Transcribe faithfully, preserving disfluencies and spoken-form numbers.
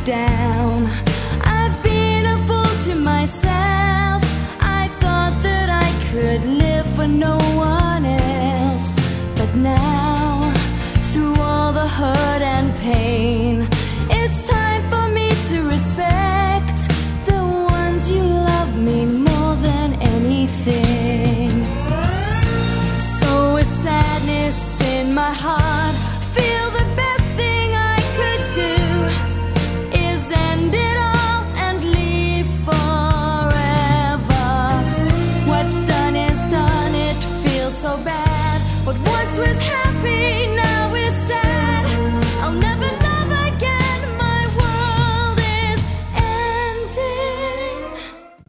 down. I've been a fool to myself. I thought that I could live for no one else. But now, through all the hurt and pain, it's time for me to respect the ones you love me more than anything. So with sadness in my heart, feel the best thing I could do is end it all and leave forever. What's done is done, it feels so bad. What once was happy